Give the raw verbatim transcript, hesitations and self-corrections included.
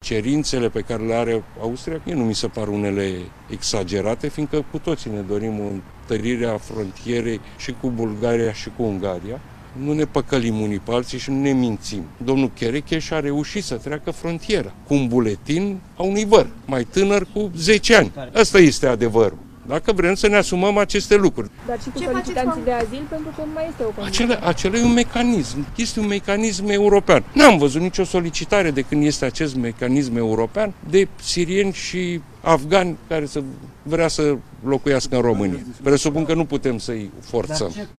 cerințele pe care le are Austria, mie nu mi se par unele exagerate, fiindcă cu toții ne dorim o întărire a frontierei și cu Bulgaria și cu Ungaria. Nu ne păcălim unii pe alții și nu ne mințim. Domnul Cherecheș a reușit să treacă frontiera cu un buletin a unui văr, mai tânăr cu zece ani. Asta este adevărul. Dacă vrem să ne asumăm aceste lucruri. Dar și cu solicitanții de azil, pentru că mai este o condiție. Acele, acela e un mecanism. Este un mecanism european. N-am văzut nicio solicitare de când este acest mecanism european de sirieni și afgani care să vrea să locuiască în România. Presupun că nu putem să-i forțăm.